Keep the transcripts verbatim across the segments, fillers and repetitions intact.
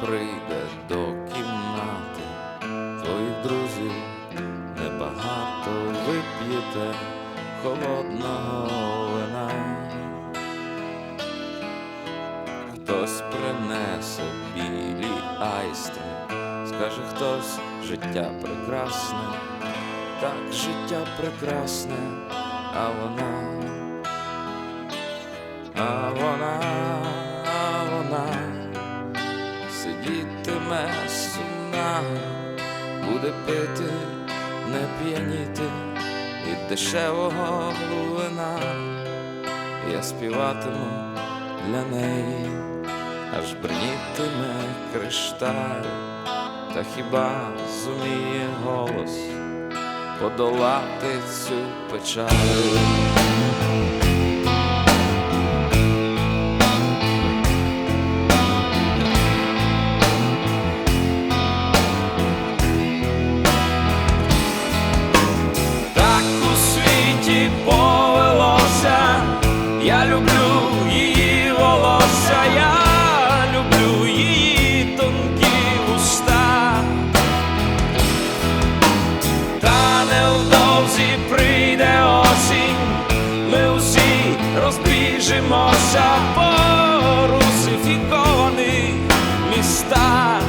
прийде до кімнати твоїх друзів, небагато вип'єте холодного вина. Хтось принесе білі айстри, скаже хтось: життя прекрасне, так, життя прекрасне, а вона, а вона, а вона сидітиме сумна, буде пити, не п'яніти від дешевого вина. Я співатиму для неї, аж бринітиме кришталь, та хіба зуміє голос подолати цю печаль? Так у світі повелося, я люблю її волосся, я люблю її тонкі вуста. Та невдовзі прийде осінь, ми усі розбіжимося по русифікованих містах.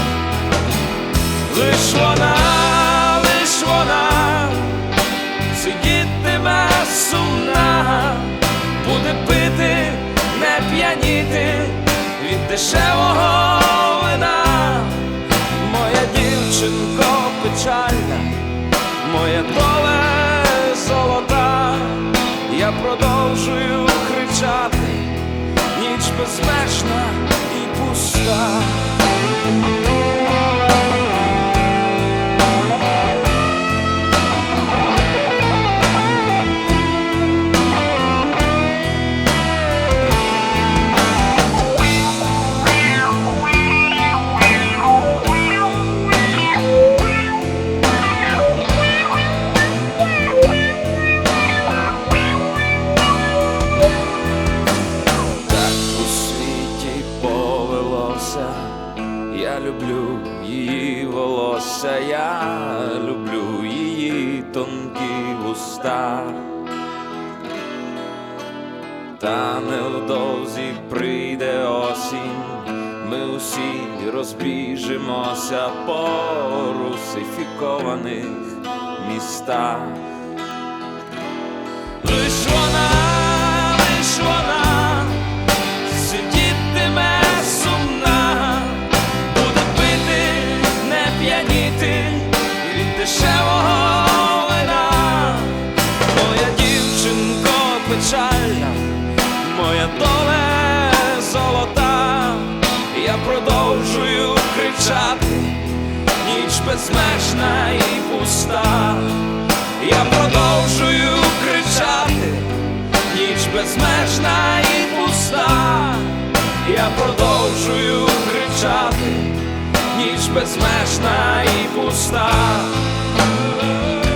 Лиш вона, лиш вона сидітиме сумна, буде пити, не п'яніти від дешевого вина. Моя дівчинко печальна, моя доля золота, я продовжую кричати, ніч безмежна і пуста. Я люблю її волосся, я люблю її тонкі вуста. Та невдовзі прийде осінь, ми усі розбіжимося по русифікованих містах. Лиш вона, лиш вона сидітиме сумна, буде пити, не п'яніти від дешевого вина. Моя дівчинко печальна, моя доля золота, я продовжую кричати, ніч безмежна і пуста. Я продовжую кричати, ніч безмежна і пуста. Я продовжую кричати, ніч безмежна і пуста.